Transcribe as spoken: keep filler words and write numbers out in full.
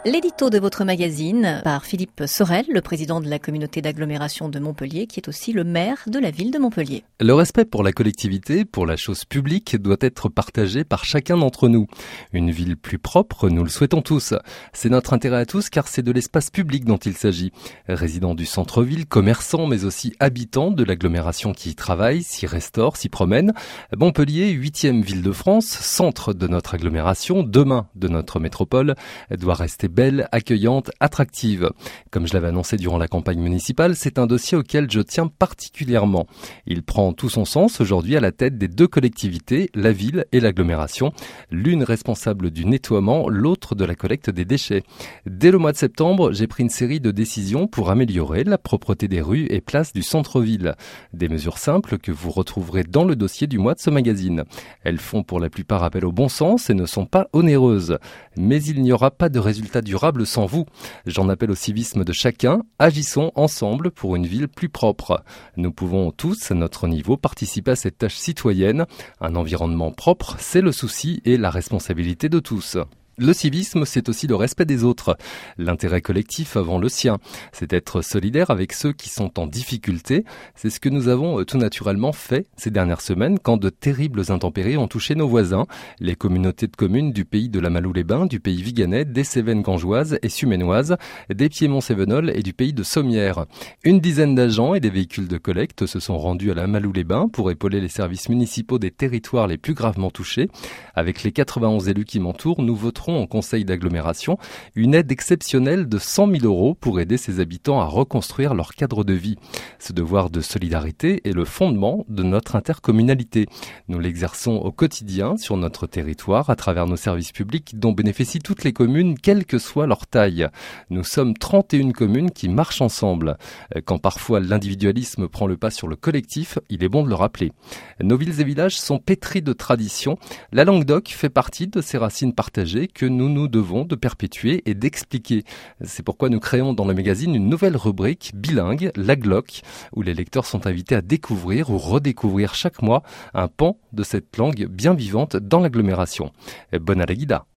L'édito de votre magazine par Philippe Sorel, le président de la communauté d'agglomération de Montpellier, qui est aussi le maire de la ville de Montpellier. Le respect pour la collectivité, pour la chose publique, doit être partagé par chacun d'entre nous. Une ville plus propre, nous le souhaitons tous. C'est notre intérêt à tous car c'est de l'espace public dont il s'agit. Résidents du centre-ville, commerçants, mais aussi habitants de l'agglomération qui y travaillent, s'y restaurent, s'y promènent. Montpellier, huitième ville de France, centre de notre agglomération, demain de notre métropole, doit rester belle, accueillante, attractive. Comme je l'avais annoncé durant la campagne municipale, c'est un dossier auquel je tiens particulièrement. Il prend tout son sens aujourd'hui à la tête des deux collectivités, la ville et l'agglomération, l'une responsable du nettoiement, l'autre de la collecte des déchets. Dès le mois de septembre, j'ai pris une série de décisions pour améliorer la propreté des rues et places du centre-ville. Des mesures simples que vous retrouverez dans le dossier du mois de ce magazine. Elles font pour la plupart appel au bon sens et ne sont pas onéreuses. Mais il n'y aura pas de résultat durable sans vous. J'en appelle au civisme de chacun. Agissons ensemble pour une ville plus propre. Nous pouvons tous, à notre niveau, participer à cette tâche citoyenne. Un environnement propre, c'est le souci et la responsabilité de tous. Le civisme, c'est aussi le respect des autres, l'intérêt collectif avant le sien. C'est être solidaire avec ceux qui sont en difficulté. C'est ce que nous avons tout naturellement fait ces dernières semaines quand de terribles intempéries ont touché nos voisins, les communautés de communes du pays de la Malou-les-Bains, du pays viganais, des Cévennes gangeoises et suménoises, des Piémont-Cévenol et du pays de Sommières. Une dizaine d'agents et des véhicules de collecte se sont rendus à la Malou-les-Bains pour épauler les services municipaux des territoires les plus gravement touchés. Avec les quatre-vingt-onze élus qui m'entourent, nous voterons en conseil d'agglomération une aide exceptionnelle de cent mille euros pour aider ses habitants à reconstruire leur cadre de vie. Ce devoir de solidarité est le fondement de notre intercommunalité. Nous l'exerçons au quotidien sur notre territoire à travers nos services publics dont bénéficient toutes les communes, quelle que soit leur taille. Nous sommes trente et une communes qui marchent ensemble. Quand parfois l'individualisme prend le pas sur le collectif, il est bon de le rappeler. Nos villes et villages sont pétris de traditions. La Languedoc fait partie de ces racines partagées que nous nous devons de perpétuer et d'expliquer. C'est pourquoi nous créons dans le magazine une nouvelle rubrique bilingue, la Gloc, où les lecteurs sont invités à découvrir ou redécouvrir chaque mois un pan de cette langue bien vivante dans l'agglomération. Bonne Alaguida.